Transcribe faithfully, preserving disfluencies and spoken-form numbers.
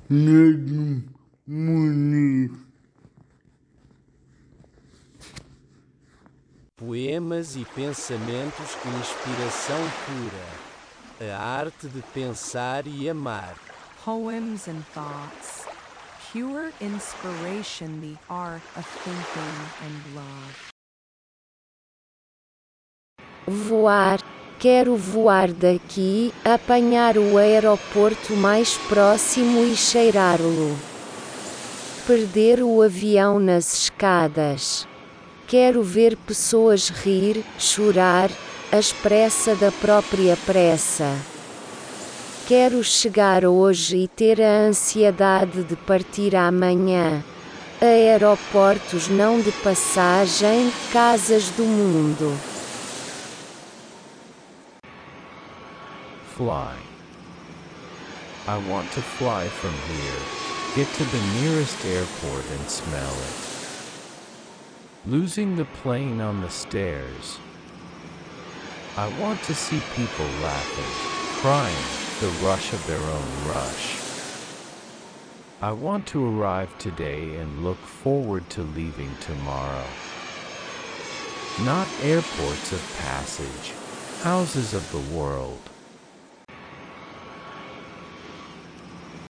Negro Muniz. Poemas e pensamentos de inspiração pura. A arte de pensar e amar. Poems and thoughts. Pure inspiration, the art of thinking and love. Voar. Quero voar daqui, apanhar o aeroporto mais próximo e cheirá-lo. Perder o avião nas escadas. Quero ver pessoas rir, chorar, à pressa da própria pressa. Quero chegar hoje e ter a ansiedade de partir amanhã. Aeroportos não de passagem, casas do mundo. Fly. I want to fly from here, get to the nearest airport and smell it. Losing the plane on the stairs. I want to see people laughing, crying, the rush of their own rush. I want to arrive today and look forward to leaving tomorrow. Not airports of passage, houses of the world.